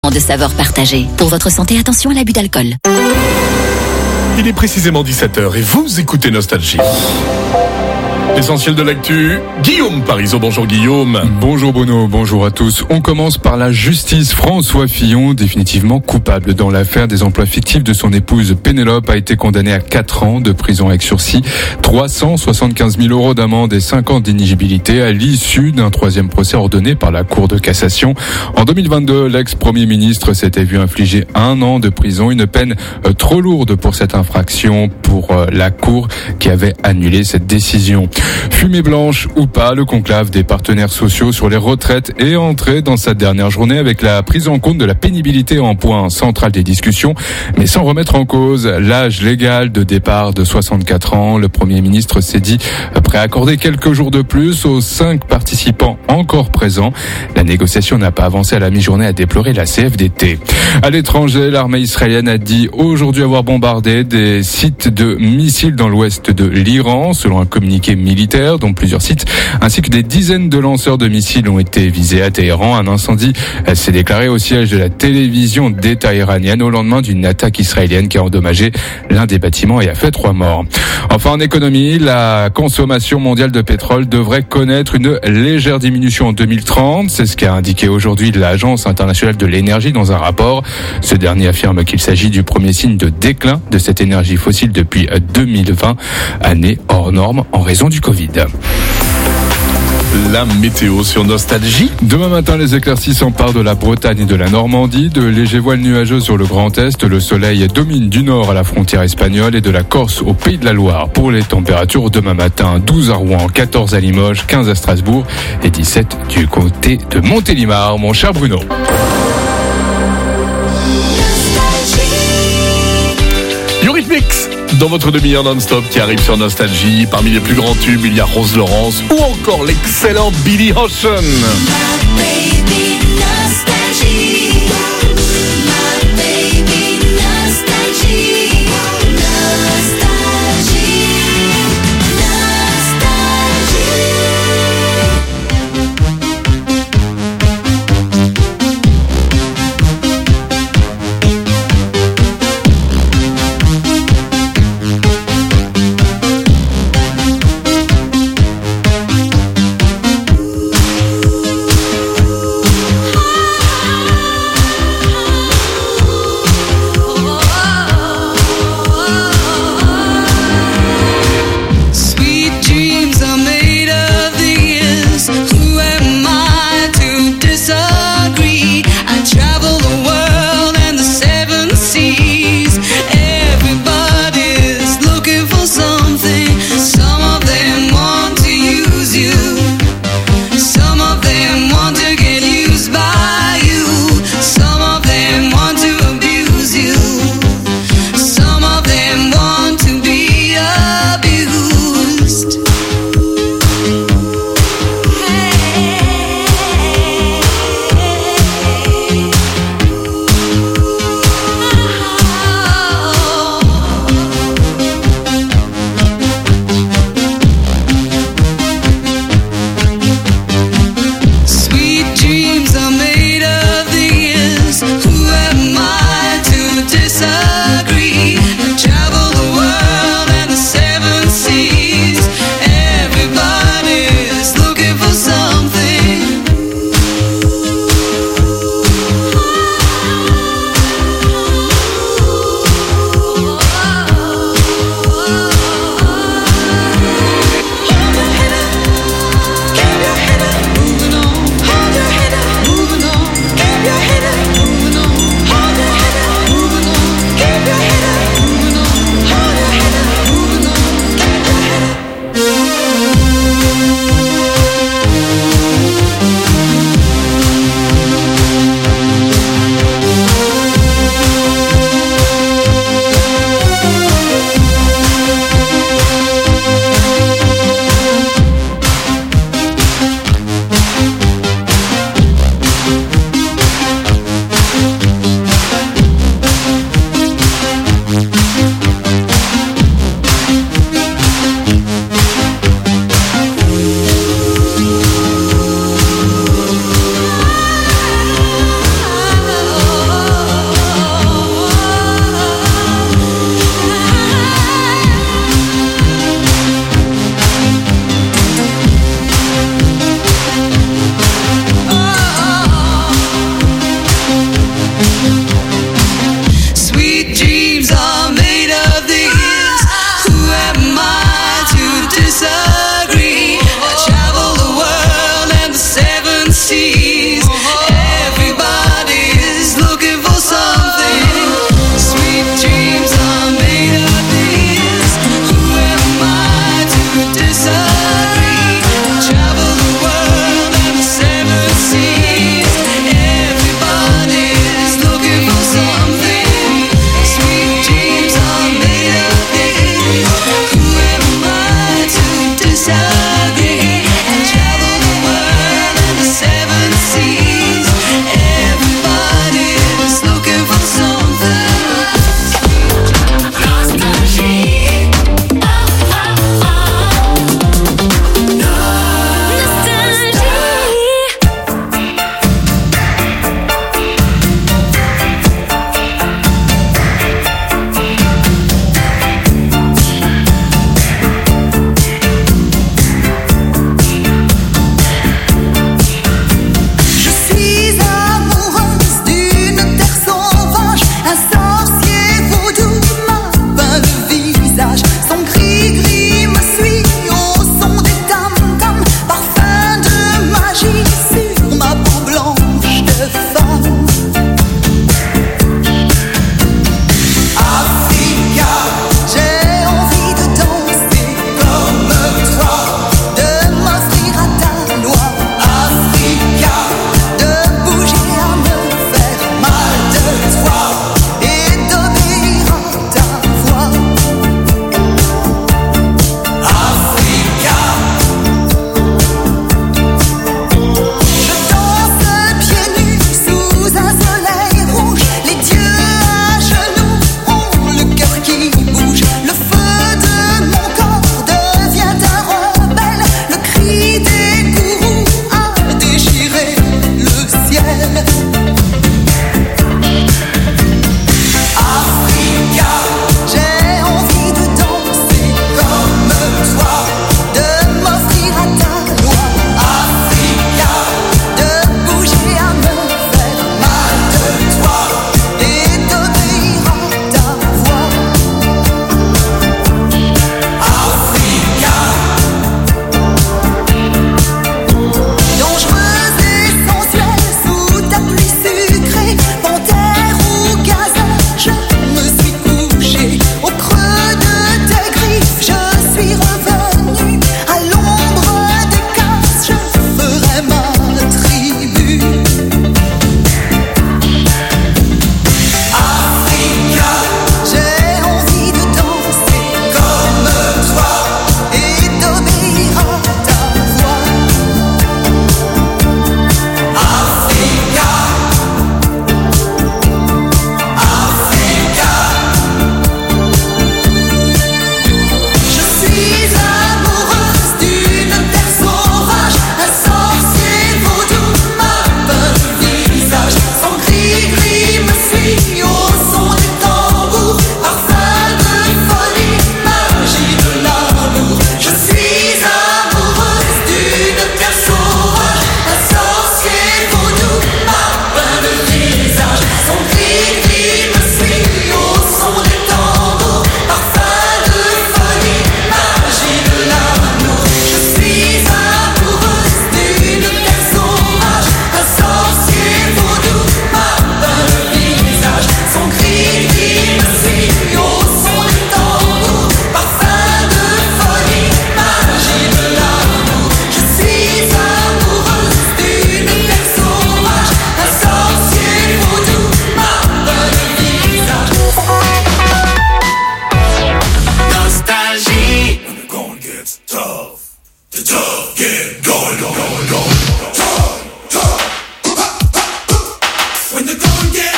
De saveurs partagées. Pour votre santé, attention à l'abus d'alcool. Il est précisément 17h et vous écoutez Nostalgie. L'essentiel de l'actu, Guillaume Parisot. Bonjour Guillaume. Bonjour Bruno, bonjour à tous. On commence par la justice. François Fillon, définitivement coupable dans l'affaire des emplois fictifs de son épouse Pénélope, a été condamné à 4 ans de prison avec sursis, 375 000 € d'amende et 5 ans d'inéligibilité à l'issue d'un 3e procès ordonné par la Cour de cassation. En 2022, l'ex-premier ministre s'était vu infliger 1 an de prison, une peine trop lourde pour cette infraction pour la Cour qui avait annulé cette décision. Fumée blanche ou pas, le conclave des partenaires sociaux sur les retraites est entré dans sa dernière journée avec la prise en compte de la pénibilité en point central des discussions, mais sans remettre en cause l'âge légal de départ de 64 ans. Le Premier ministre s'est dit prêt à accorder quelques jours de plus aux 5 participants encore présents. La négociation n'a pas avancé à la mi-journée, a déploré la CFDT. À l'étranger, l'armée israélienne a dit aujourd'hui avoir bombardé des sites de missiles dans l'ouest de l'Iran, selon un communiqué militaire, dont plusieurs sites, ainsi que des dizaines de lanceurs de missiles ont été visés à Téhéran. Un incendie s'est déclaré au siège de la télévision d'État iranienne au lendemain d'une attaque israélienne qui a endommagé l'un des bâtiments et a fait 3 morts. Enfin, en économie, la consommation mondiale de pétrole devrait connaître une légère diminution en 2030. C'est ce qu'a indiqué aujourd'hui l'Agence internationale de l'énergie dans un rapport. Ce dernier affirme qu'il s'agit du premier signe de déclin de cette énergie fossile depuis 2020, année hors norme en raison du Covid. La météo sur Nostalgie. Demain matin, les éclaircies s'emparent de la Bretagne et de la Normandie, de légers voiles nuageux sur le Grand Est. Le soleil domine du nord à la frontière espagnole et de la Corse au Pays de la Loire. Pour les températures, demain matin, 12 à Rouen, 14 à Limoges, 15 à Strasbourg et 17 du côté de Montélimar, mon cher Bruno. Eurythmics dans votre demi-heure non-stop qui arrive sur Nostalgie. Parmi les plus grands tubes, il y a Rose Laurence ou encore l'excellent Billy Ocean.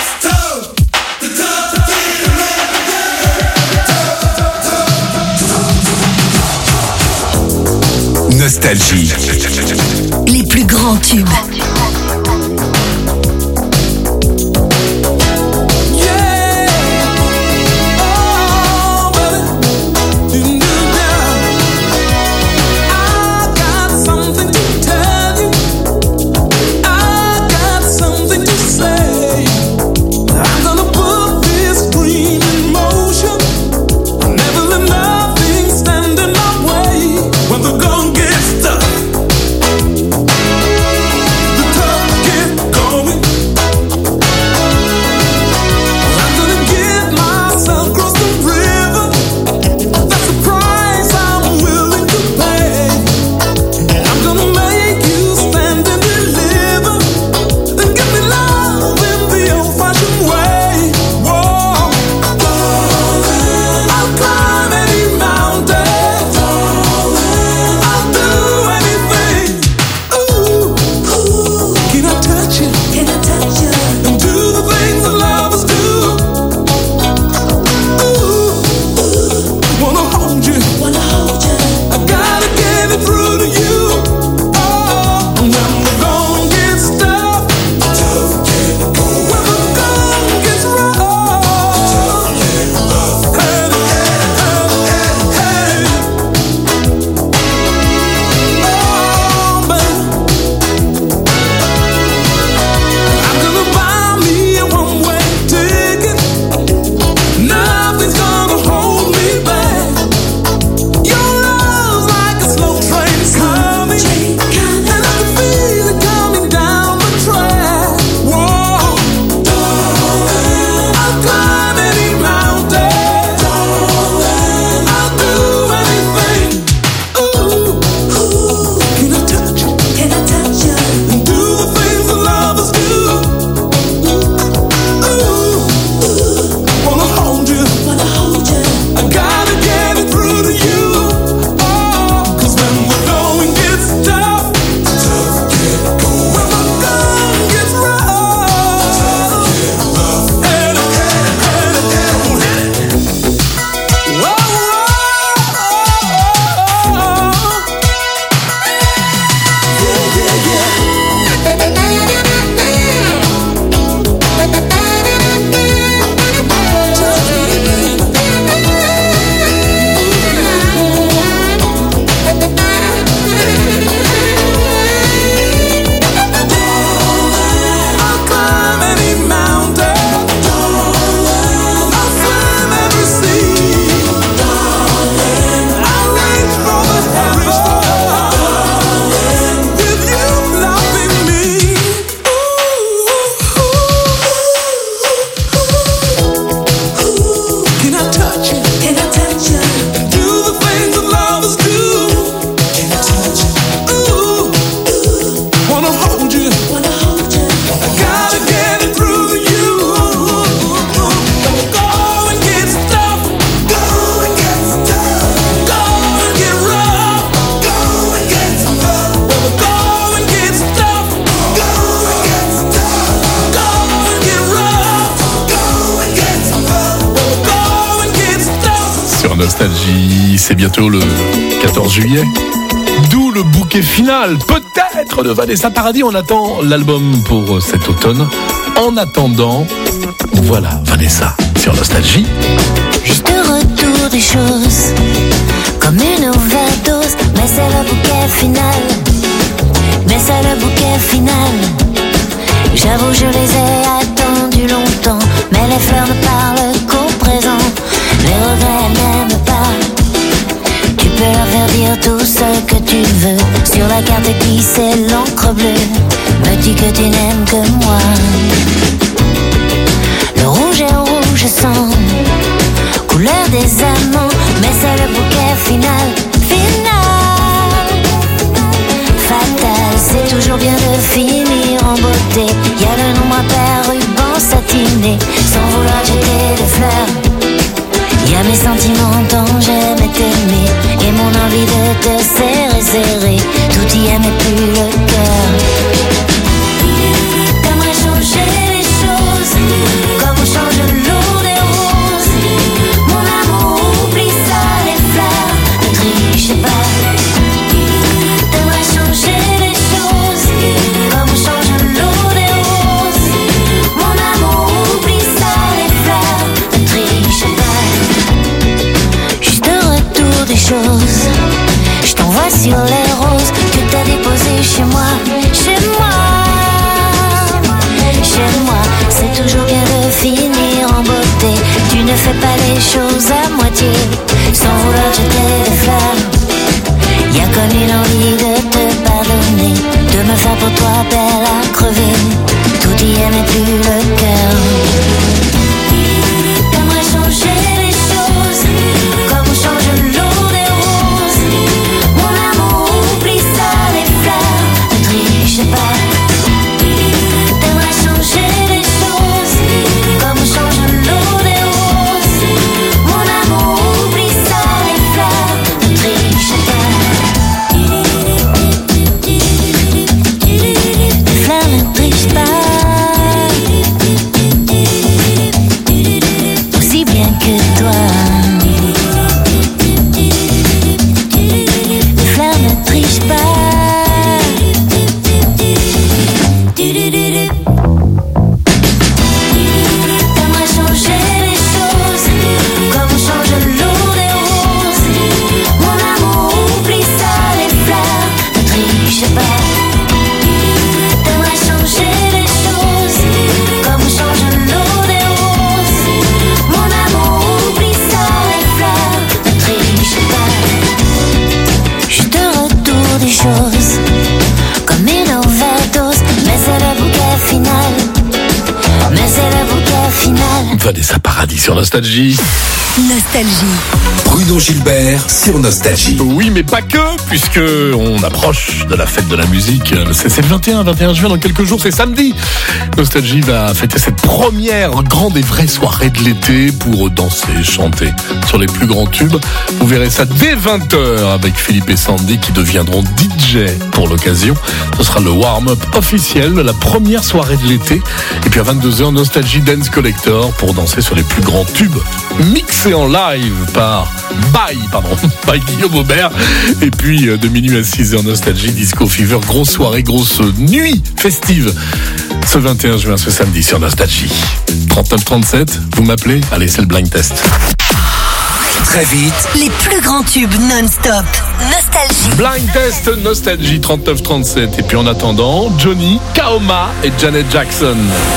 Nostalgie. Les plus grands tubes. Nostalgie, c'est bientôt le 14 juillet. D'où le bouquet final, peut-être, de Vanessa Paradis. On attend l'album pour cet automne. En attendant, voilà Vanessa sur Nostalgie. Juste retour des choses, comme une overdose. Mais c'est le bouquet final, mais c'est le bouquet final. J'avoue, je les ai attendus longtemps, mais les fleurs ne parlent qu'au présent. Les regrets n'aiment pas. Tu peux leur faire dire tout ce que tu veux. Sur la carte glissée l'encre bleue. Me dis que tu n'aimes que moi. Le rouge est rouge sang, couleur des amants. Mais c'est le bouquet final, final. Fatal, c'est toujours bien de finir en beauté. Y'a le nombre impair, ruban satiné. Sans vouloir jeter des fleurs. Y'a mes sentiments dont j'aimais t'aimer. Et mon envie de te serrer. Tout y est mais plus le cœur. T'aimerais changer les ne fais pas les choses à moitié, sans vouloir jeter des fleurs. Y'a comme une envie de te pardonner, de me faire pour toi belle à crever. Tout y est mais plus le cœur. T'aimerais changer les choses, comme on change l'eau des roses. Mon amour, oublie ça, les fleurs, ne triche pas. T'aimerais changer les choses, comme on change l'eau des roses. Mon amour, oublie ça, les fleurs, ne triche pas. Les fleurs ne trichent pas. Aussi bien que toi. Les fleurs ne trichent pas. T'aimerais changer les choses, comme on change l'eau des roses. Mon amour, oublie ça, les fleurs, ne triche pas. T'aimerais changer les choses, comme on change l'eau des roses. Mon amour, oublie ça, les fleurs, ne triche pas. Juste un retour des choses, comme une overdose, mais c'est le bouquet final. Mais c'est le bouquet final. Vanessa Paradis sur Nostalgie. Nostalgie. Bruno Gilbert sur Nostalgie. Oui, mais pas que, puisque on approche de la fête de la musique. C'est le 21 juin, dans quelques jours, c'est samedi. Nostalgie va fêter cette première grande et vraie soirée de l'été pour danser, chanter sur les plus grands tubes. Vous verrez ça dès 20h avec Philippe et Sandy qui deviendront DJ pour l'occasion. Ce sera le warm-up officiel de la première soirée de l'été. Et puis à 22h, Nostalgie Dance Collector pour danser sur les plus grands tubes mixés en live by Guillaume Aubert. Et puis de minuit à 6h, Nostalgie Disco Fever, grosse soirée, grosse nuit festive ce 21 juin, ce samedi sur Nostalgie. 39-37, vous m'appelez? Allez, c'est le blind test. Très vite, Les plus grands tubes non-stop. Nostalgie. Blind test Nostalgie 39-37. Et puis en attendant, Johnny, Kaoma et Janet Jackson.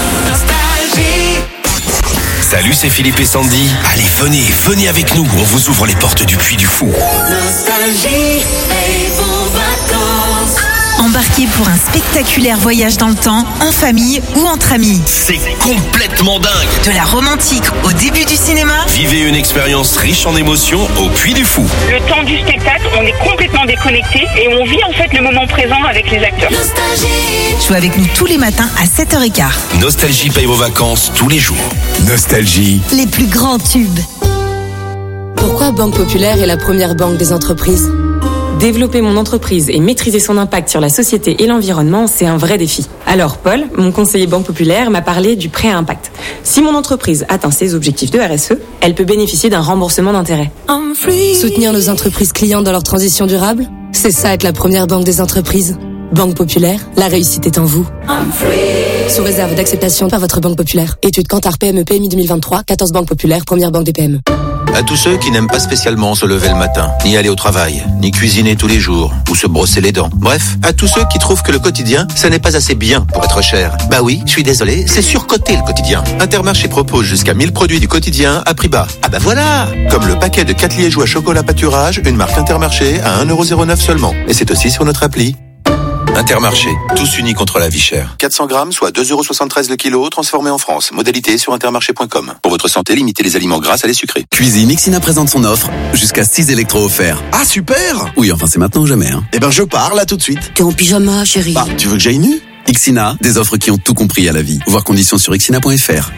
salut, c'est Philippe et Sandy. Allez, venez avec nous, on vous ouvre les portes du Puy du Fou. Nostalgie et vos vacances. Embarquez pour un spectaculaire voyage dans le temps, en famille ou entre amis. C'est complètement dingue. De la romantique au début du cinéma. Vivez une expérience riche en émotions au Puy du Fou. Le temps du spectacle, on est complètement déconnecté et on vit en fait le moment présent avec les acteurs. Nostalgie. Jouez avec nous tous les matins à 7h15. Nostalgie paye vos vacances tous les jours. Nostalgie. Les plus grands tubes. Pourquoi Banque Populaire est la première banque des entreprises ? Développer mon entreprise et maîtriser son impact sur la société et l'environnement, c'est un vrai défi. Alors Paul, mon conseiller Banque Populaire, m'a parlé du prêt à impact. Si mon entreprise atteint ses objectifs de RSE, elle peut bénéficier d'un remboursement d'intérêts. Soutenir nos entreprises clientes dans leur transition durable, c'est ça être la première banque des entreprises. Banque Populaire, la réussite est en vous. Sous réserve d'acceptation par votre Banque Populaire. Étude Kantar PME PMI 2023, 14 banques populaires, première banque des PME. À tous ceux qui n'aiment pas spécialement se lever le matin, ni aller au travail, ni cuisiner tous les jours, ou se brosser les dents. Bref, à tous ceux qui trouvent que le quotidien, ça n'est pas assez bien pour être cher. Bah oui, je suis désolé, c'est surcoté le quotidien. Intermarché propose jusqu'à 1000 produits du quotidien à prix bas. Ah bah voilà! Comme le paquet de 4 liégeois chocolat pâturage, une marque Intermarché à 1,09€ seulement. Et c'est aussi sur notre appli. Intermarché, tous unis contre la vie chère. 400 grammes, soit 2,73€ le kilo, transformé en France. Modalité sur intermarché.com. Pour votre santé, limitez les aliments gras à les sucrés. Cuisine, Ixina présente son offre, jusqu'à 6 électros offerts. Ah super! Oui, enfin c'est maintenant ou jamais. Hein. Eh ben je pars là tout de suite. T'es en pyjama, chérie. Bah, tu veux que j'aille nu? Ixina, des offres qui ont tout compris à la vie. Voir conditions sur ixina.fr.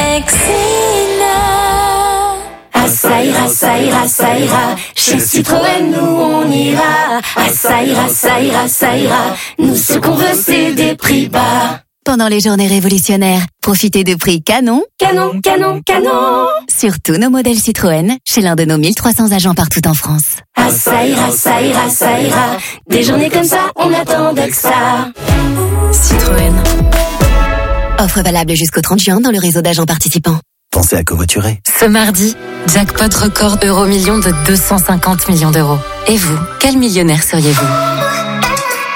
Ça ira, ça ira, ça ira. Chez Citroën, nous on ira. Ah, ça ira, ça ira, ça ira. Nous ce qu'on veut c'est des prix bas. Pendant les journées révolutionnaires, profitez de prix canon, Canon, canon, canon. sur tous nos modèles Citroën, chez l'un de nos 1300 agents partout en France. Ah, ça ira, ça ira, ça ira. Des journées comme ça, on attendait que ça. Citroën. Offre valable jusqu'au 30 juin dans le réseau d'agents participants. Pensez à covoiturer. Ce mardi, jackpot record euro-million de 250 millions d'euros. Et vous, quel millionnaire seriez-vous ?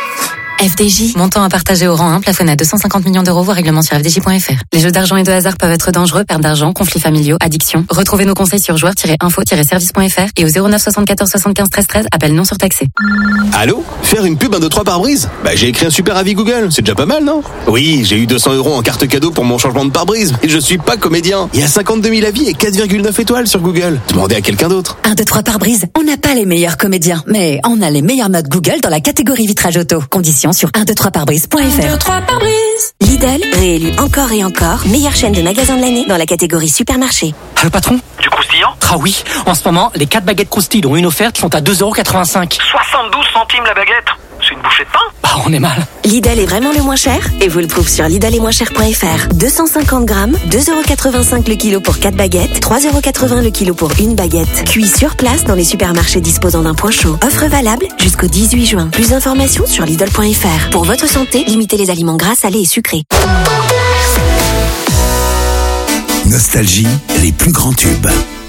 FDJ. Montant à partager au rang 1, plafonné à 250 millions d'euros, voire règlement sur FDJ.fr. Les jeux d'argent et de hasard peuvent être dangereux, perte d'argent, conflits familiaux, addiction. Retrouvez nos conseils sur joueurs-info-service.fr et au 09 74 75 13 13, appel non surtaxé. Allô? Faire une pub 1, 2, 3 pare-brise? J'ai écrit un super avis Google, c'est déjà pas mal, non? Oui, j'ai eu 200 € en carte cadeau pour mon changement de pare-brise, mais je suis pas comédien. Il y a 52 000 avis et 4,9 étoiles sur Google. Demandez à quelqu'un d'autre. 1, 2, 3 pare-brise. On n'a pas les meilleurs comédiens, mais on a les meilleures notes Google dans la catégorie vitrage auto. Conditions sur 123pare-brise.fr. 1, 2, 3 pare-brise. Lidl, réélu encore et encore, meilleure chaîne de magasins de l'année dans la catégorie supermarché. Le patron? Du croustillant? Ah oui, en ce moment, les 4 baguettes croustilles dont une offerte sont à 2,85 €. 72 centimes la baguette. C'est une bouchée de pain? Bah, on est mal. Lidl est vraiment le moins cher et vous le prouve sur lidl-et-moins-cher.fr. 250 grammes, 2,85 € le kilo pour 4 baguettes, 3,80 € le kilo pour une baguette. Cuit sur place dans les supermarchés disposant d'un point chaud. Offre valable jusqu'au 18 juin. Plus d'informations sur lidl.fr. Pour votre santé, limitez les aliments gras, salés et sucrés. Nostalgie, les plus grands tubes.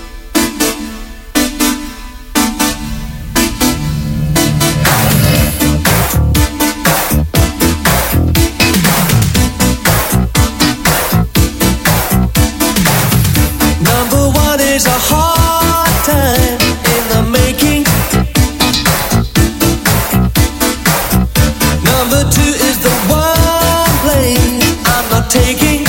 Is a hard time in the making. Number 2 is the one place I'm not taking.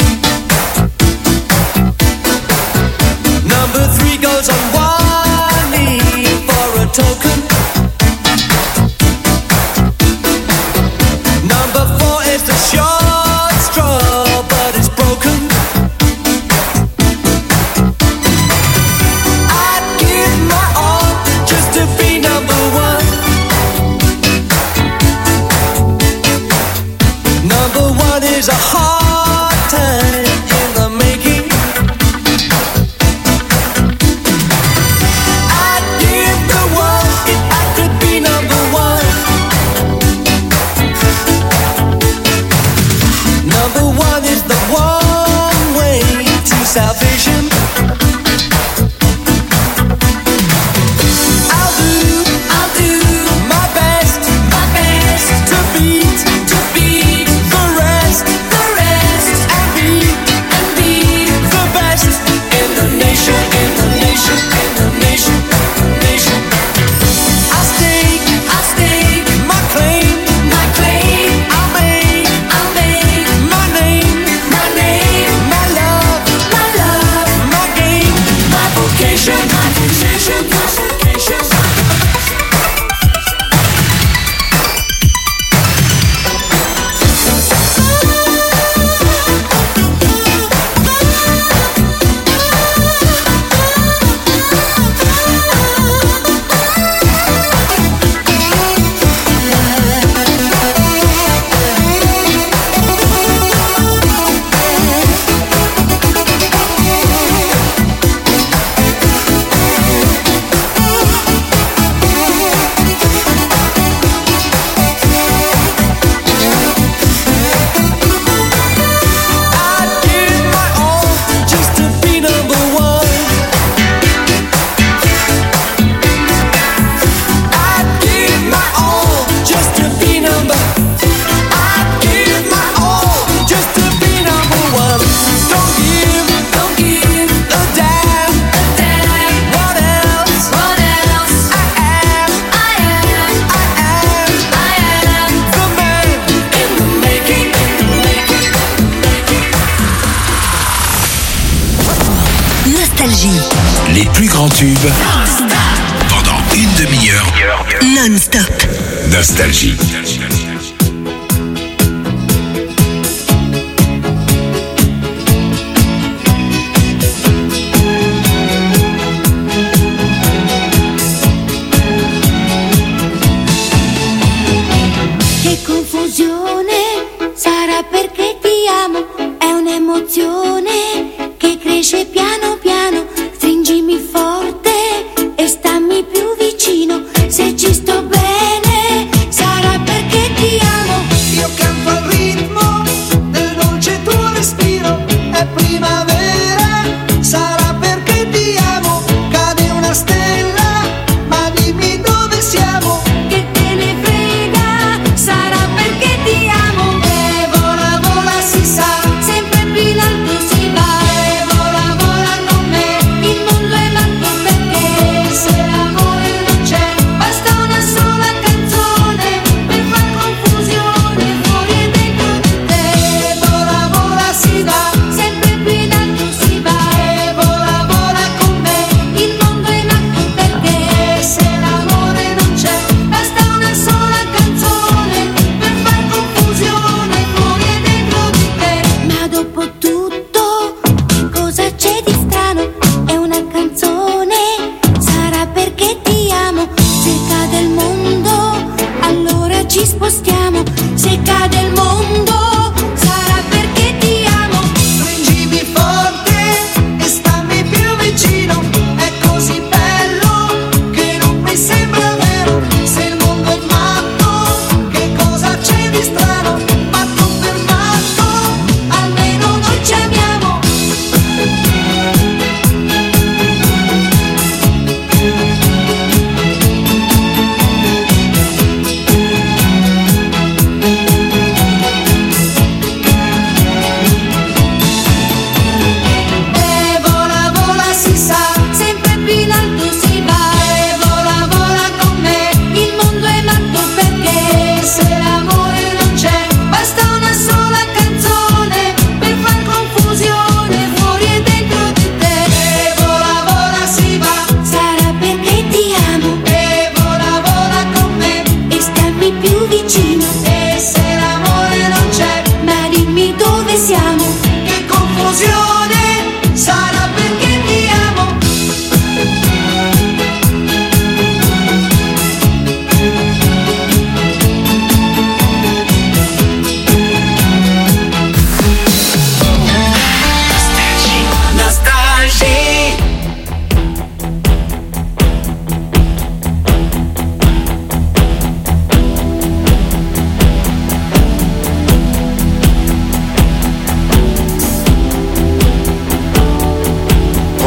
Number 3 goes on one knee for a token. Number 4 is the short straw, but it's broken. Is a hard time in the making. I'd give the world if I could be number 1. Number 1 is the one way to salvation. I'll do my best to beat the rest. And be the best in the nation. I'll stake my claim. I'll make my name, my love, my game, my vocation. Les plus grands tubes pendant une demi-heure non-stop. Nostalgie. Che confusione, sarà perché ti amo, è un'emozione che cresce piano piano, stringimi forte e stammi più vicino, se ci sto bene, sarà perché ti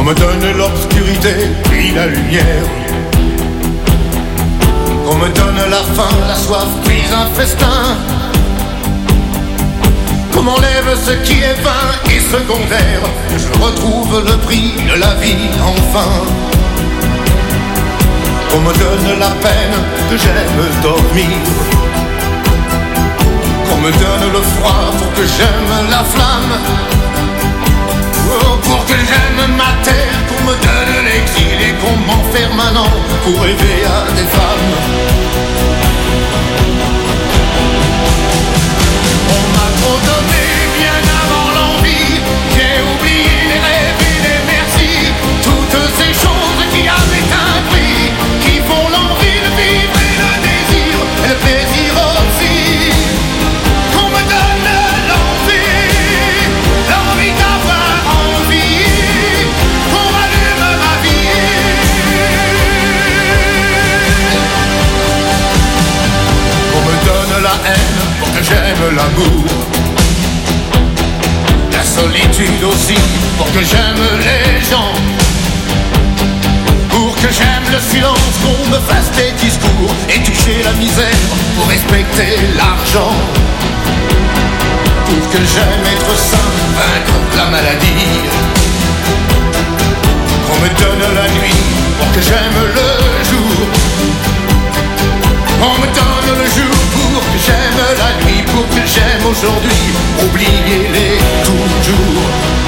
me donne l'obscurité puis la lumière, qu'on me donne la faim, la soif puis un festin, qu'on m'enlève ce qui est vain et secondaire, que je retrouve le prix de la vie enfin, qu'on me donne la peine, que j'aime dormir, qu'on me donne le froid pour que j'aime la flamme, oh, pour que j'aime ma terre, qu'on me donne l'exil et qu'on m'enferme un an pour rêver à des femmes. On m'a trop donné bien avant l'envie, j'ai oublié les rêves et les merci, toutes ces choses qui avaient un prix, qui font l'envie de vivre et le désir et le plaisir aussi. Qu'on me donne l'envie, l'envie d'avoir envie, qu'on rallume ma vie. Qu'on me donne la haine pour que j'aime l'amour, la solitude aussi pour que j'aime les gens, pour que j'aime le silence, qu'on me fasse des discours et toucher la misère pour respecter l'argent, pour que j'aime être sain, vaincre la maladie, qu'on me donne la nuit pour que j'aime le jour, qu'on me donne le jour pour que j'aime la nuit, pour que j'aime aujourd'hui, oubliez-les toujours.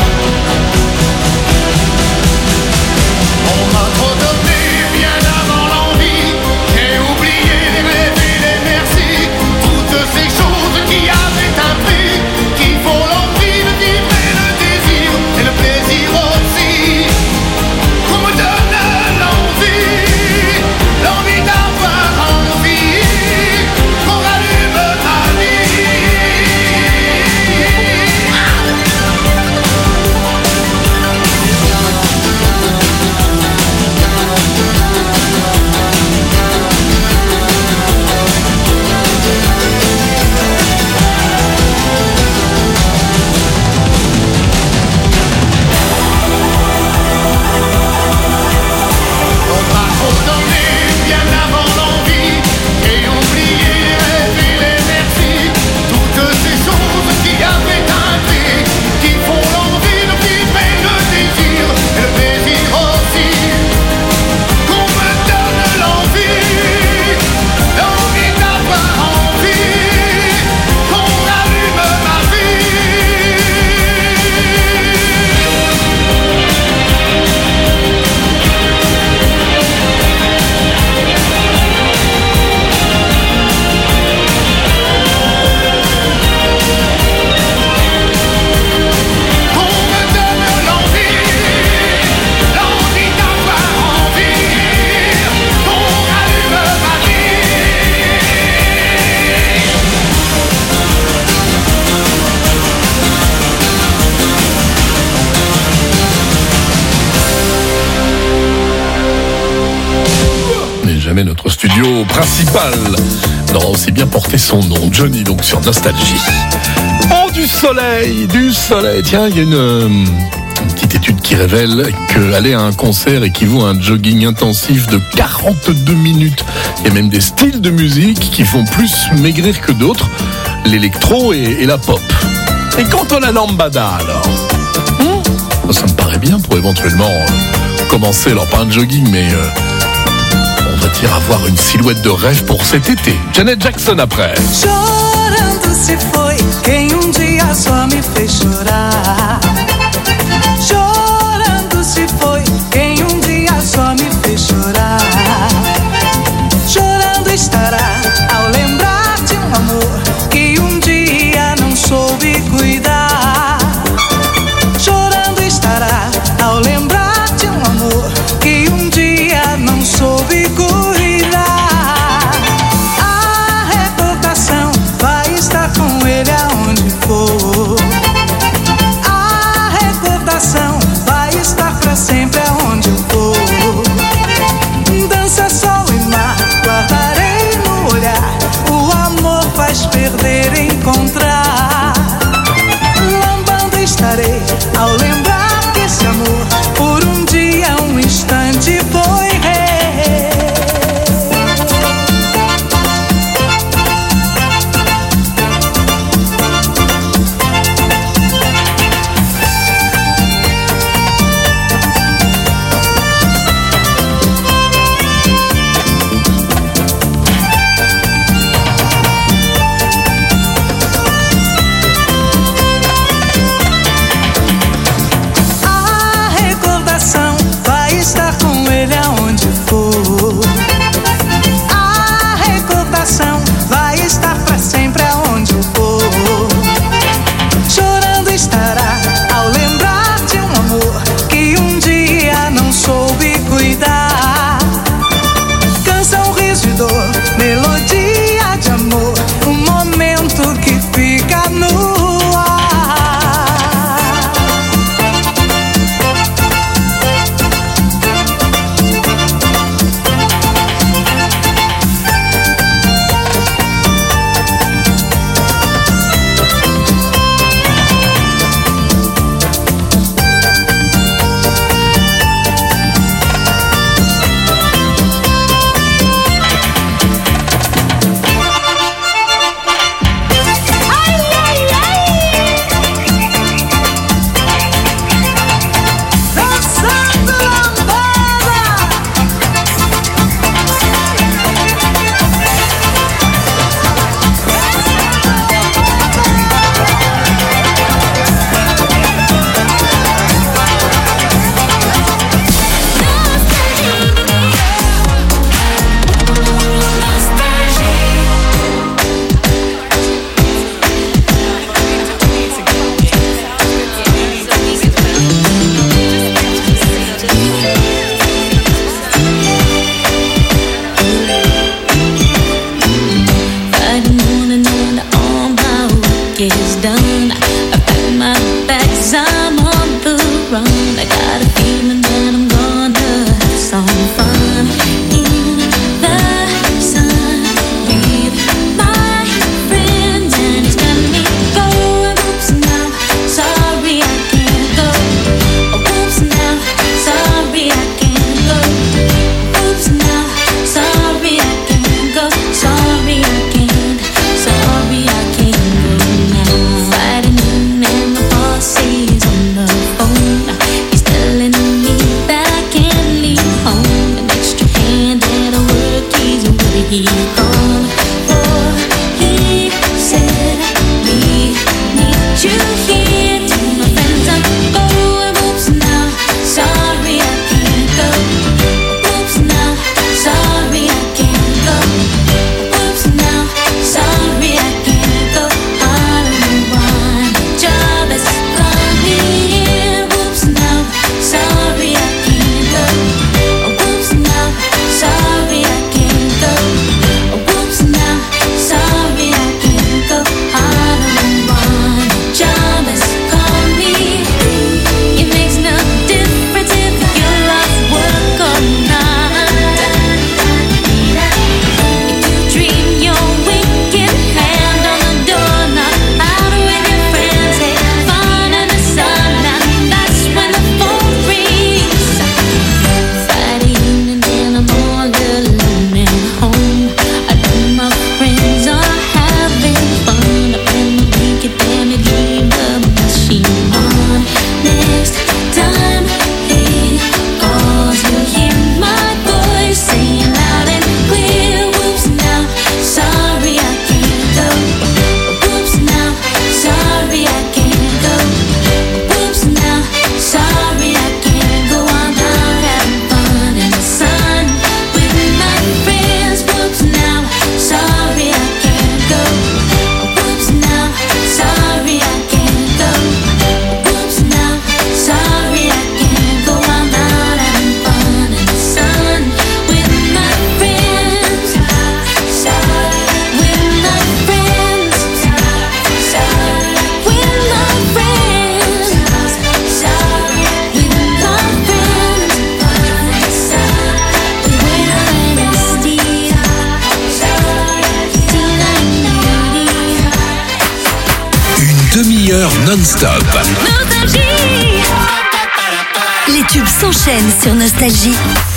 On m'a trop donné bien avant l'envie, j'ai oublié les rêves et les merci, toutes ces choses qui avaient un prix, qui font l'envie de vivre et le désir et le plaisir aussi. Qu'on me donne l'envie, l'envie d'avoir envie, qu'on rallume ma vie. On m'a trop donné bien avant l'envie, j'ai oublié les rêves et les merci, toutes ces choses qui avaient un prix, qui font l'envie de vivre et le désir et le plaisir aussi. Qu'on me donne l'envie, l'envie d'avoir envie, qu'on rallume ma vie. Qu'on me donne l'envie, l'envie d'avoir envie, qu'on rallume ma vie. Mais jamais notre studio principal n'aura aussi bien porté son nom. Johnny, donc, sur Nostalgie. Oh, du soleil. Tiens, il y a une petite étude qui révèle qu'aller à un concert équivaut à un jogging intensif de 42 minutes. Il y a même des styles de musique qui font plus maigrir que d'autres, l'électro et la pop. Et quant à la lambada, alors, ça me paraît bien pour éventuellement commencer, alors pas un jogging, mais on va dire avoir une silhouette de rêve pour cet été. Janet Jackson après. Chorando se foi quem dia só me fez chorar. Chorando se foi quem dia só me fez chorar. Chorando estará ao lembrar de amor que dia não soube cuidar. Chorando estará ao lembrar de amor que dia não soube cuidar. A recordação vai estar com ele aonde for. A I got a feeling that I'm gonna have some fun in the sun with my friends, and it's got me going. Oops, now, sorry I can't go. Oops, now, sorry I can't go. Oops, now, sorry I can't go. Sorry I can't. Sorry I can't go now. Friday noon and my boss is on the phone. He's telling me that I can't leave home. An extra hand at work is where he gone. Oh, he said we need you here. To my friends I'm going. Oops, now, sorry I can't go. Oops, now, sorry I can't go. Oops, now, sorry I can't go. All in one job is coming in. Oops, now, sorry I can't go. Oops, now, sorry I can't go. Oops, now, sorry I can't go. All in one job is coming. It makes no difference if you love work or not. If you dream your wicked hand on the doorknob, out with your friends, have fun in the sun. Now that's when the phone rings. Friday evening and I'm all alone at home. I know my friends are having fun. And the wicked damn it, leave the machine on. Next time he calls, you'll hear my voice saying loud and clear. Whoops, now, sorry I can't go. Whoops, now, sorry I can't go. Whoops, now, sorry I can't go. I'm out having fun in the sun with my friends. Whoops, now, sorry I can't go. Whoops, now, sorry I can't go. Whoops, now, sorry I can't go. I'm out having fun in the sun with my friends. Sorry, with my friends. Sorry, with my friends. Sorry, with my friends. Sorry, with Steve. Une demi-heure non-stop. Nostalgie. Les tubes s'enchaînent sur Nostalgie.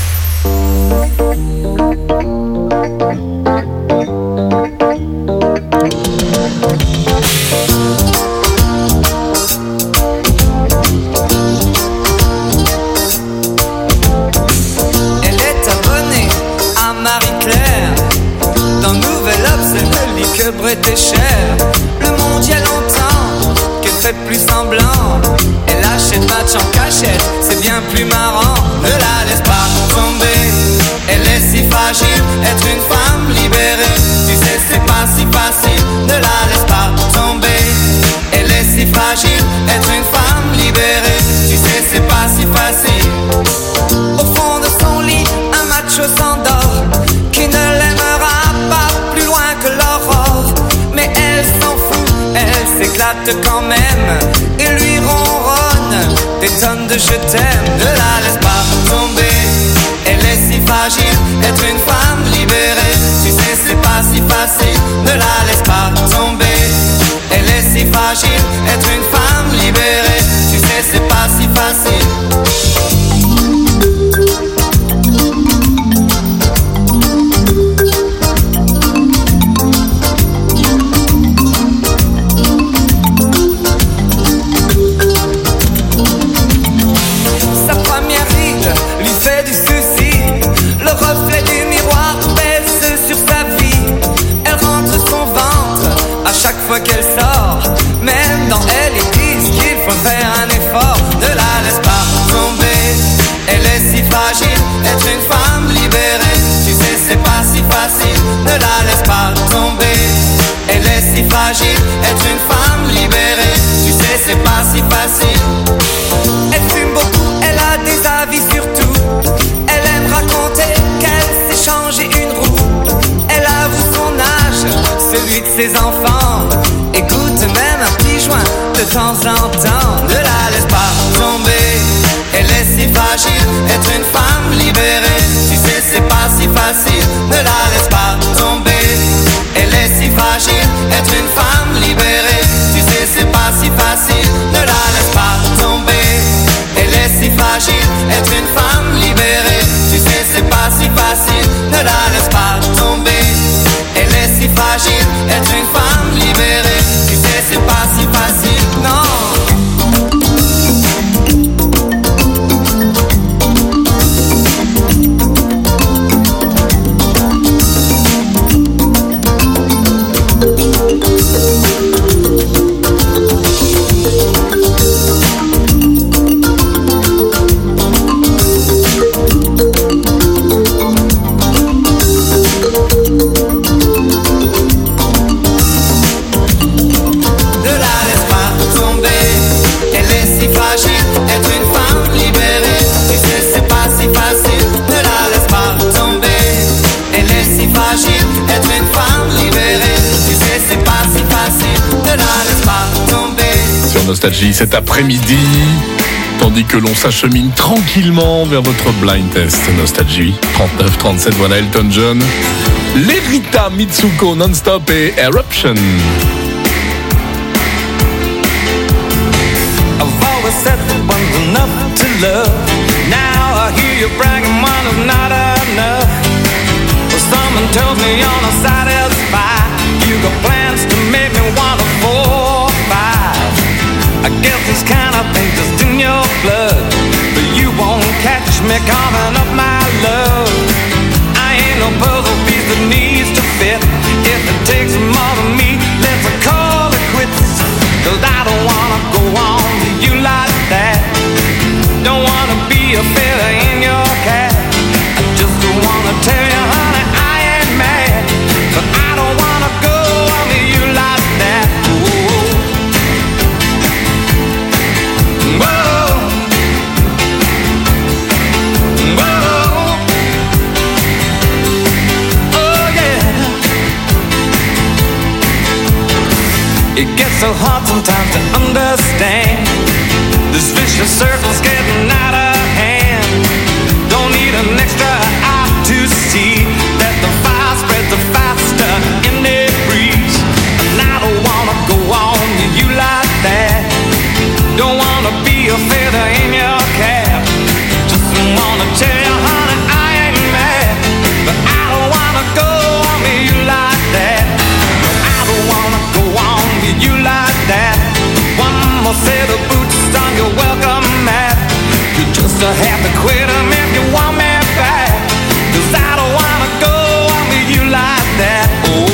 Elle est abonnée à Marie-Claire. Dans Nouvel Obs, elle ne lit que Bret et Cher. Le monde y a longtemps qu'elle fait plus semblant. Elle achète match en cachette, c'est bien plus marrant. Ne la laisse pas tomber, elle est si fragile. Être une femme libérée, tu sais c'est pas si facile. Ne la laisse pas tomber, elle est si fragile. Être une femme libérée, tu sais c'est pas si facile. Au fond de son lit, un macho s'endort, qui ne l'aimera pas plus loin que l'aurore. Mais elle s'en fout, elle s'éclate quand même, et lui ronronne des tonnes de je t'aime. Ne la laisse pas tomber, elle est si fragile. Être une femme libérée, tu sais c'est pas si facile. Ne la laisse pas tomber, elle est si fragile. Être une femme libérée, tu sais c'est pas si facile. Sa première ride lui fait du souci. Le reflet du miroir pèse sur sa vie. Elle rentre son ventre à chaque fois qu'elle sort. Même dans elle, ils disent qu'il faut faire un effort. Ne la laisse pas fragile, être une femme libérée. Tu sais c'est pas si facile, ne la laisse pas tomber. Elle est si fragile, être une femme libérée. Tu sais c'est pas si facile, ne la laisse pas tomber. Elle est si fragile, être une femme libérée. Tu sais c'est pas si facile, ne la laisse pas tomber. Elle est si fragile, être une femme libérée. Tu sais c'est pas si facile, non. Nostalgie cet après-midi, tandis que l'on s'achemine tranquillement vers votre blind test Nostalgie. 39-37, voilà Elton John, Lerita Mitsuko Non-Stop et Eruption. I've always said that one's enough to love. Now I hear you bragging one is not enough. Well, someone tells me you're not satisfied. You got plans to make me want a 4 or 5. I guess this kind of thing just in your blood, but you won't catch me coughing up my love. I ain't no puzzle piece that needs to fit. If it takes more than me, let's call it quits. 'Cause I don't wanna go on to you like that. Don't wanna be a feather in your cap. I just wanna tell you, honey, I ain't mad, but I don't wanna go on to you like that. Ooh. It gets so hard sometimes to understand. This vicious circle's getting out of hand. Don't need an extra eye to see that the fire spreads the faster in the breeze. And I don't wanna go on to you like that. Don't wanna be a feather in your cap. Just wanna tell you, honey, I ain't mad, but I don't wanna go on to you like that. I don't wanna go on to you like that. One more set of boots on your welcome mat. You just have to quit 'em if you want me back. 'Cause I don't wanna go on to you like that. Oh.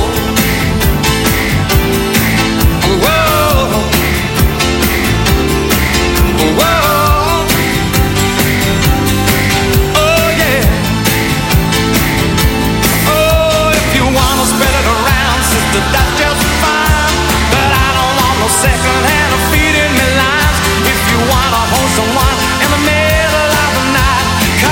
That's just fine, but I don't want no second hand feeding me lines. If you wanna hold someone in the middle of the night,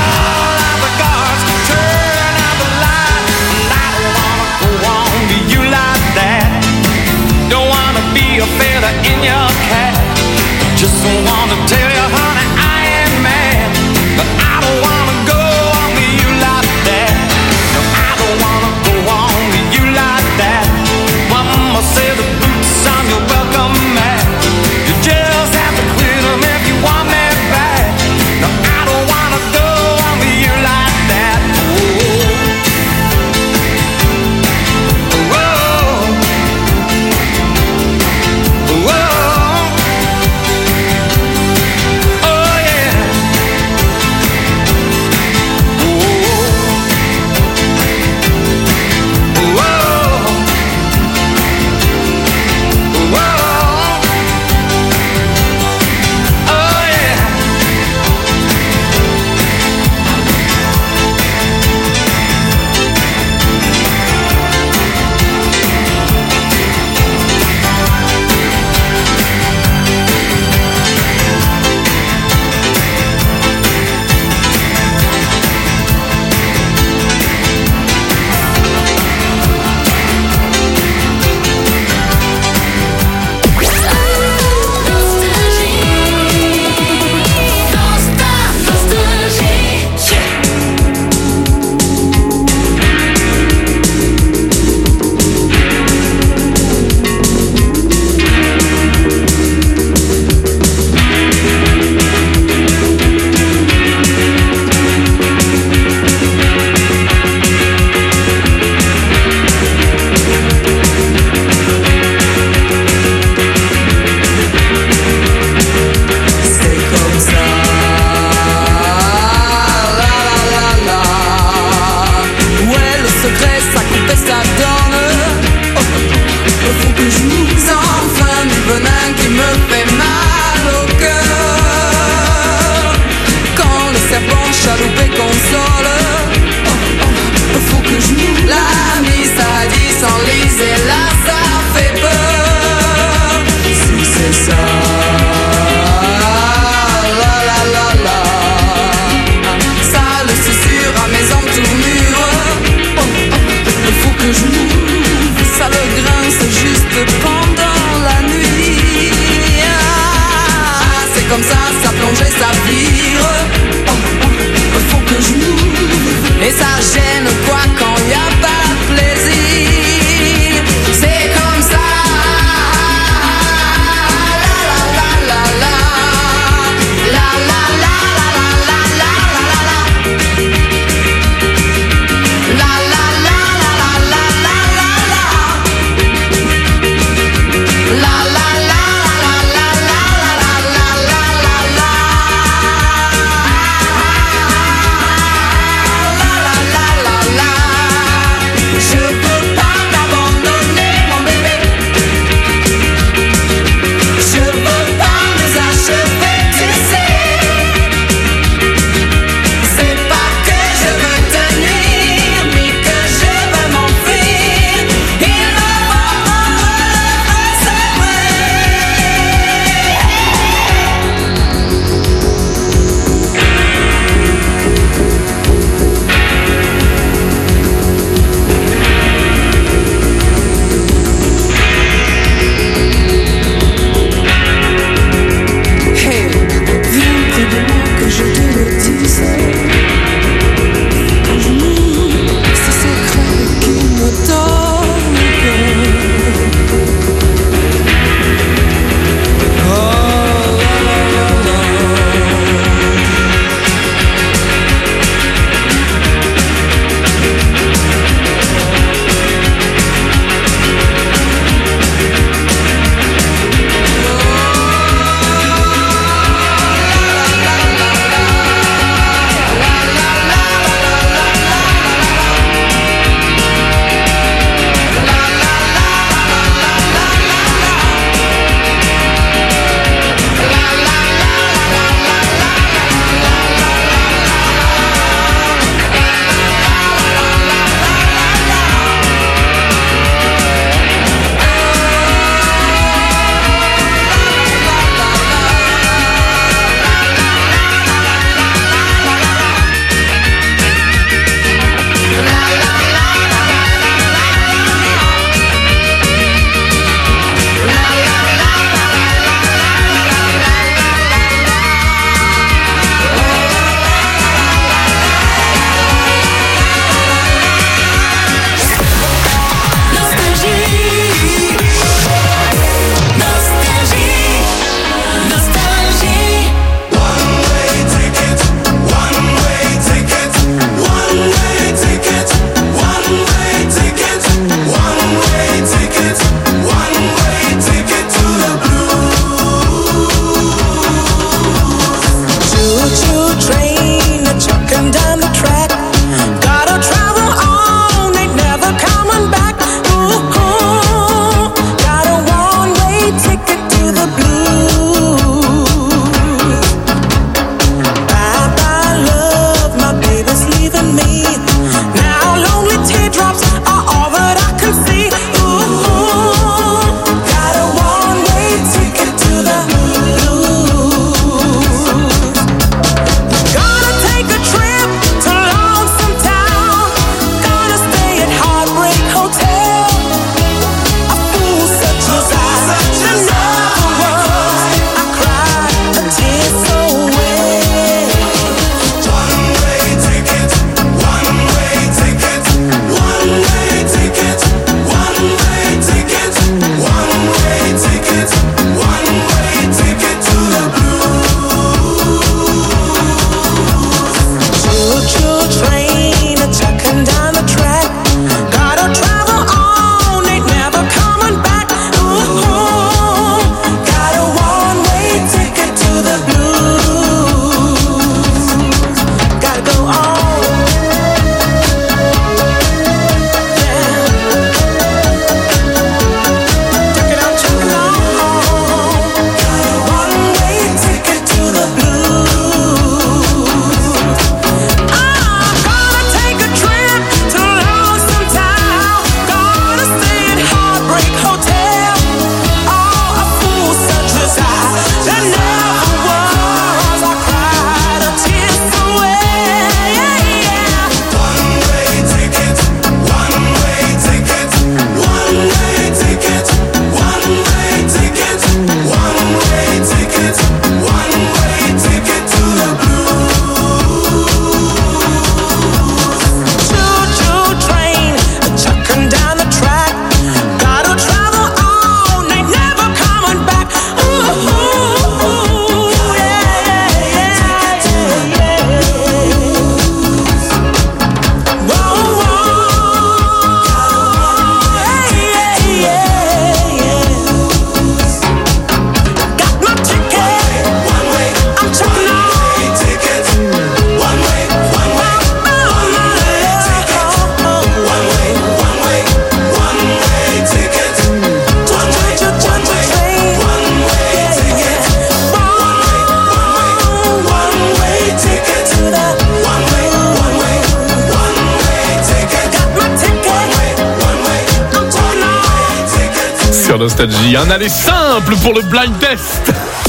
sur Nostalgie. Un aller simple pour le blind test.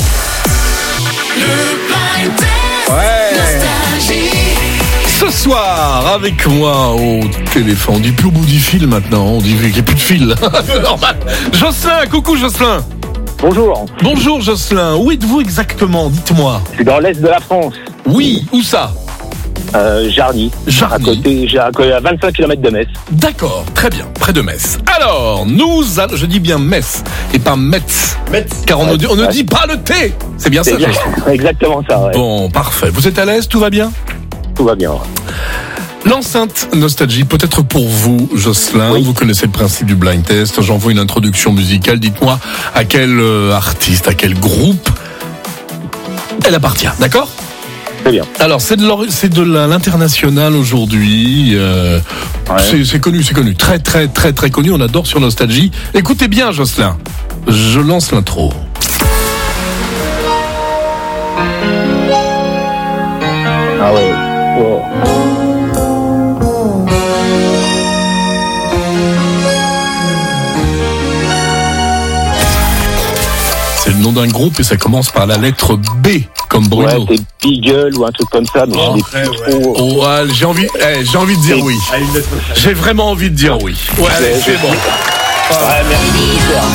Ce soir, avec moi au téléphone, on dit plus au bout du fil maintenant, on dit qu'il n'y a plus de fil. C'est normal. Jocelyn, coucou Jocelyn. Bonjour. Bonjour Jocelyn, où êtes-vous exactement? Dites-moi. Je suis dans l'est de la France. Oui, où ça? Jarny. Jarny. À 25 km de Metz. D'accord, très bien, près de Metz. Alors, je dis bien Metz et pas Metz. Car on ne dit pas le T. C'est bien ça, Jocelyn. Exactement ça, ouais. Bon, parfait. Vous êtes à l'aise, tout va bien? Tout va bien. L'enceinte Nostalgie, peut-être pour vous, Jocelyn. Oui. Vous connaissez le principe du blind test. J'envoie une introduction musicale. Dites-moi à quel artiste, à quel groupe elle appartient. D'accord? Très bien. Alors, c'est de l'international aujourd'hui. C'est connu. Très, très, très, très connu. On adore sur Nostalgie. Écoutez bien, Jocelyn. Je lance l'intro. Ah ouais. Wow. C'est le nom d'un groupe et ça commence par la lettre B, comme Bruno. Ouais, c'est Beagle ou un truc comme ça, mais j'ai envie de dire oui. J'ai vraiment envie de dire oui. Ouais, allez, c'est bon. Ouais, merci.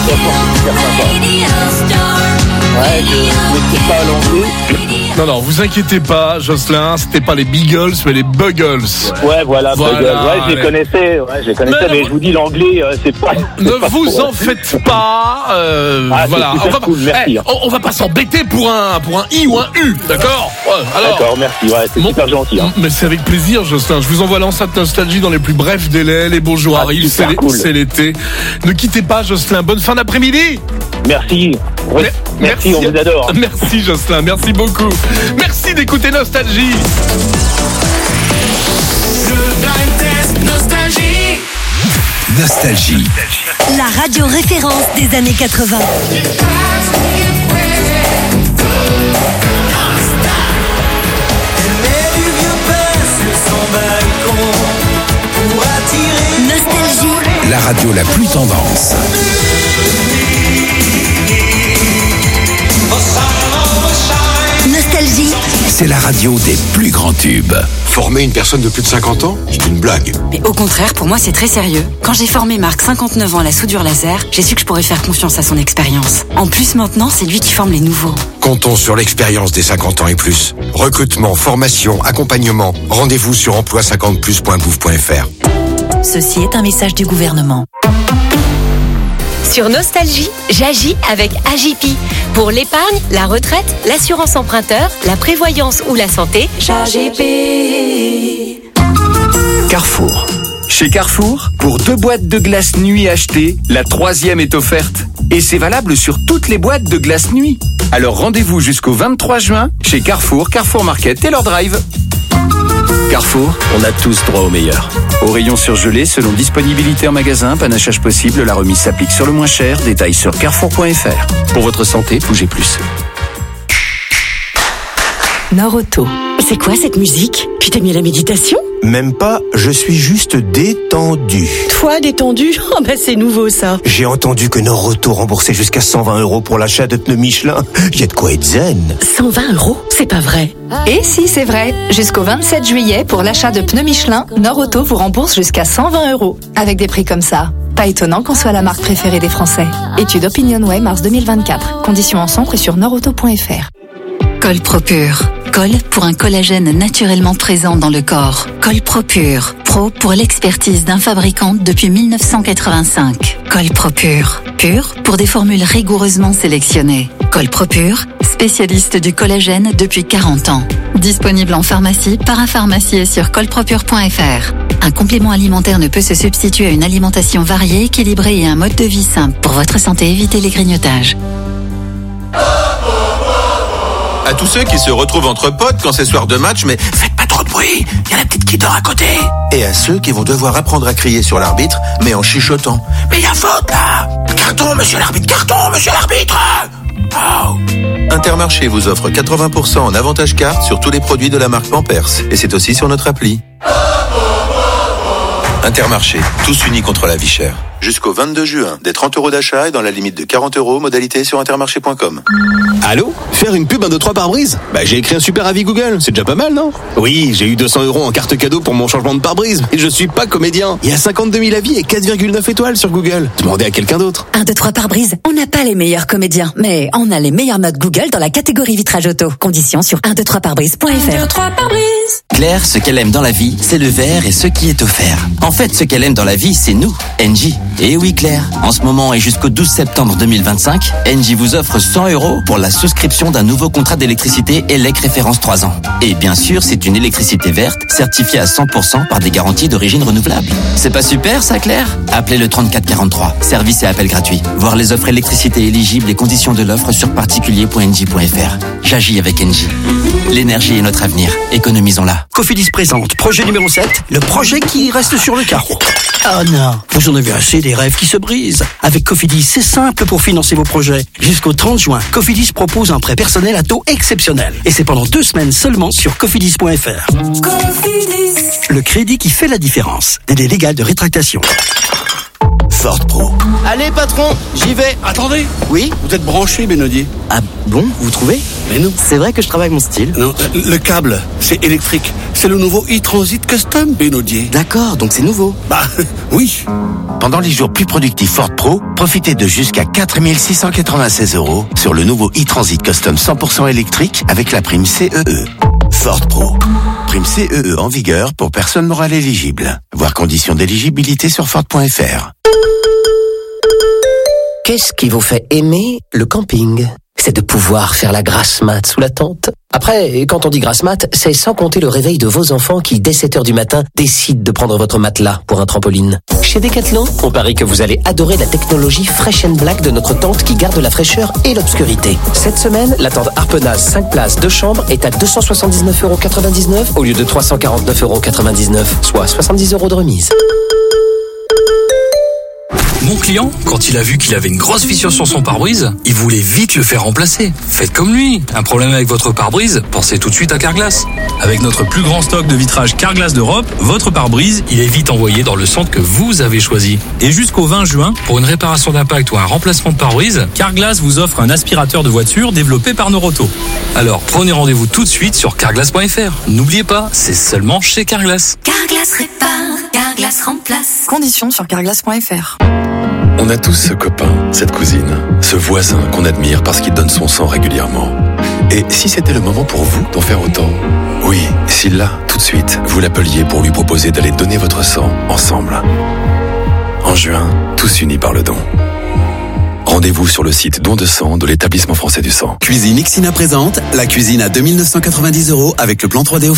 Ouais, je n'étais pas à l'anglais. Non, vous inquiétez pas, Jocelyn, c'était pas les Beagles, mais les Buggles. Ouais, voilà. Buggles. Ouais, je les connaissais, mais je vous dis, l'anglais, c'est pas... Ne vous en faites pas, voilà. Cool, merci. On va pas s'embêter pour un I ou un U, d'accord? Alors, d'accord, merci, ouais, c'est super gentil. Hein. Mais c'est avec plaisir, Jocelyn. Je vous envoie l'enceinte Nostalgie dans les plus brefs délais. Les beaux jours arrivent, c'est l'été. Ne quittez pas, Jocelyn. Bonne fin d'après-midi. Merci. Oui, merci, on vous adore. Merci, Jocelyn, merci beaucoup. Merci d'écouter Nostalgie. Le blind test Nostalgie. Nostalgie. La radio référence des années 80. Nostalgie. La radio la plus tendance. Nostalgie. C'est la radio des plus grands tubes. Former une personne de plus de 50 ans, c'est une blague. Mais au contraire, pour moi, c'est très sérieux. Quand j'ai formé Marc, 59 ans, à la soudure laser, j'ai su que je pourrais faire confiance à son expérience. En plus, maintenant, c'est lui qui forme les nouveaux. Comptons sur l'expérience des 50 ans et plus. Recrutement, formation, accompagnement. Rendez-vous sur emploi50plus.gouv.fr. Ceci est un message du gouvernement. Sur Nostalgie, j'agis avec Agipi. Pour l'épargne, la retraite, l'assurance emprunteur, la prévoyance ou la santé, j'Agipi. Carrefour. Chez Carrefour, pour 2 boîtes de glace nuit achetées, la 3e est offerte. Et c'est valable sur toutes les boîtes de glace nuit. Alors rendez-vous jusqu'au 23 juin chez Carrefour, Carrefour Market, Taylor Drive. Carrefour, on a tous droit au meilleur. Au rayon surgelé, selon disponibilité en magasin, panachage possible, la remise s'applique sur le moins cher. Détails sur carrefour.fr. Pour votre santé, bougez plus. Norauto. C'est quoi cette musique? Tu t'es mis à la méditation? Même pas, je suis juste détendu. Toi, détendu? Oh bah c'est nouveau ça. J'ai entendu que Norauto remboursait jusqu'à 120 € pour l'achat de pneus Michelin. Y a de quoi être zen. 120 €? C'est pas vrai. Et si, c'est vrai. Jusqu'au 27 juillet, pour l'achat de pneus Michelin, Norauto vous rembourse jusqu'à 120 €. Avec des prix comme ça. Pas étonnant qu'on soit la marque préférée des Français. Étude OpinionWay, mars 2024. Conditions en centre et sur norauto.fr. Colpropure. Col pour un collagène naturellement présent dans le corps. Colpropure. Pro pour l'expertise d'un fabricant depuis 1985. Colpropure. Pur pour des formules rigoureusement sélectionnées. Colpropure, spécialiste du collagène depuis 40 ans. Disponible en pharmacie, parapharmacie et sur colpropure.fr. Un complément alimentaire ne peut se substituer à une alimentation variée, équilibrée et un mode de vie simple. Pour votre santé, évitez les grignotages. À tous ceux qui se retrouvent entre potes quand c'est soir de match, mais faites pas trop de bruit, il y a la petite qui dort à côté. Et à ceux qui vont devoir apprendre à crier sur l'arbitre, mais en chuchotant. Mais il y a faute là! Carton, monsieur l'arbitre, carton, monsieur l'arbitre! Oh. Intermarché vous offre 80% en avantage carte sur tous les produits de la marque Pampers. Et c'est aussi sur notre appli. Intermarché, tous unis contre la vie chère. Jusqu'au 22 juin, des 30 € d'achat et dans la limite de 40 €, modalité sur intermarché.com. Allô? Faire une pub 1, 2, 3 pare-brise? Bah j'ai écrit un super avis Google, c'est déjà pas mal, non? Oui, j'ai eu 200 € en carte cadeau pour mon changement de pare-brise, mais je suis pas comédien. Il y a 52 000 avis et 4,9 étoiles sur Google. Demandez à quelqu'un d'autre. 1, 2, 3 pare-brise. On n'a pas les meilleurs comédiens, mais on a les meilleures notes Google dans la catégorie vitrage auto. Conditions sur 123parbrise.fr. 1, 2, 3 pare-brise. Claire, ce qu'elle aime dans la vie, c'est le verre et ce qui est offert. En fait, ce qu'elle aime dans la vie, c'est nous, Engie. Et oui, Claire, en ce moment et jusqu'au 12 septembre 2025, Engie vous offre 100 € pour la souscription d'un nouveau contrat d'électricité ELEC référence 3 ans. Et bien sûr, c'est une électricité verte, certifiée à 100% par des garanties d'origine renouvelable. C'est pas super, ça, Claire? Appelez le 3443. Service et appel gratuit. Voir les offres électricité éligibles et conditions de l'offre sur particulier.engie.fr. J'agis avec Engie. L'énergie est notre avenir. Économisons-la. Cofidis présente projet numéro 7, le projet qui reste sur le carreau. Oh non, vous en avez assez des rêves qui se brisent. Avec Cofidis, c'est simple pour financer vos projets. Jusqu'au 30 juin, Cofidis propose un prêt personnel à taux exceptionnel. Et c'est pendant 2 semaines seulement sur cofidis.fr. Cofidis. Le crédit qui fait la différence. Délai légal de rétractation. Ford Pro. Allez patron, j'y vais. Attendez. Oui, Vous êtes branché, Benodier? ah bon, vous trouvez? Mais non. C'est vrai que je travaille mon style. Non, le câble, c'est électrique. C'est le nouveau e-Transit Custom, Benodier. D'accord, donc c'est nouveau. Bah, oui. Pendant les jours plus productifs Ford Pro, profitez de jusqu'à 4 696 € sur le nouveau e-Transit Custom 100% électrique avec la prime CEE. Ford Pro. Prime CEE en vigueur pour personnes morales éligibles. Voir conditions d'éligibilité sur Ford.fr. Qu'est-ce qui vous fait aimer le camping? C'est de pouvoir faire la grasse mat sous la tente. Après, quand on dit grasse mat, c'est sans compter le réveil de vos enfants qui, dès 7 h du matin, décident de prendre votre matelas pour un trampoline. Chez Decathlon, on parie que vous allez adorer la technologie Fresh and Black de notre tente qui garde la fraîcheur et l'obscurité. Cette semaine, la tente Harpenaz 5 places 2 chambres est à 279,99 € au lieu de 349,99 €, soit 70 € de remise. Mon client, quand il a vu qu'il avait une grosse fissure sur son pare-brise, il voulait vite le faire remplacer. Faites comme lui. Un problème avec votre pare-brise? Pensez tout de suite à Carglass. Avec notre plus grand stock de vitrage Carglass d'Europe, votre pare-brise, il est vite envoyé dans le centre que vous avez choisi. Et jusqu'au 20 juin, pour une réparation d'impact ou un remplacement de pare-brise, Carglass vous offre un aspirateur de voiture développé par Noroto. Alors prenez rendez-vous tout de suite sur carglass.fr. N'oubliez pas, c'est seulement chez Carglass. Carglass répare, Carglass remplace. Conditions sur carglass.fr. On a tous ce copain, cette cousine, ce voisin qu'on admire parce qu'il donne son sang régulièrement. Et si c'était le moment pour vous d'en faire autant? Oui, si là, tout de suite, vous l'appeliez pour lui proposer d'aller donner votre sang ensemble. En juin, tous unis par le don. Rendez-vous sur le site Don de sang de l'Établissement français du sang. Cuisine Xina présente la cuisine à 2 990 € avec le plan 3D offert.